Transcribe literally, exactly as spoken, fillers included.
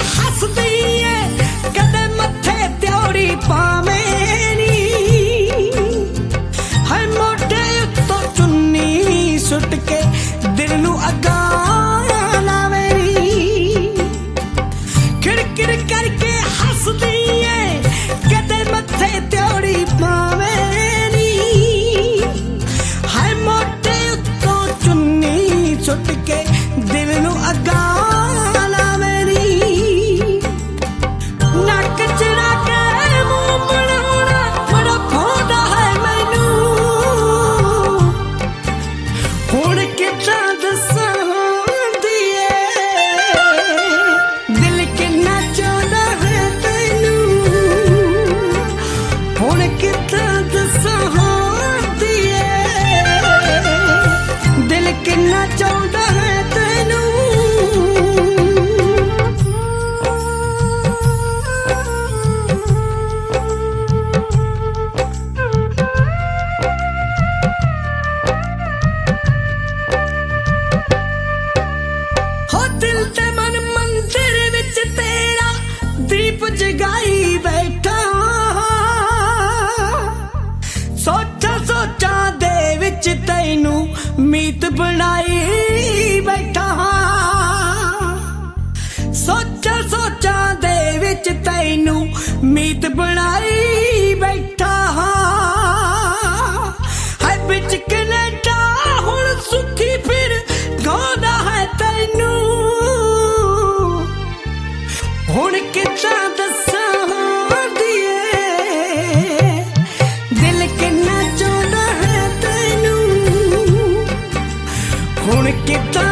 हसदी है कदे मथे त्योड़ी पावे नी है मोटे उत्तों चुन्नी सुट के दिल नू अगा लावे नी किड़ किड़ करके हसदी है कदे मथे त्योड़ी पावे नी है मोटे उत्तों चुन्नी सुट के दिल नू अगा जगाई बैठा सोचा सोचा दे विच तैनू मीत बनाई बैठा सोचा सोचा दे विच तैनू मीत बनाई बैठा है बिच कनेडा हुण सुखी फिर गौदा है तैनू हुण कितना get down.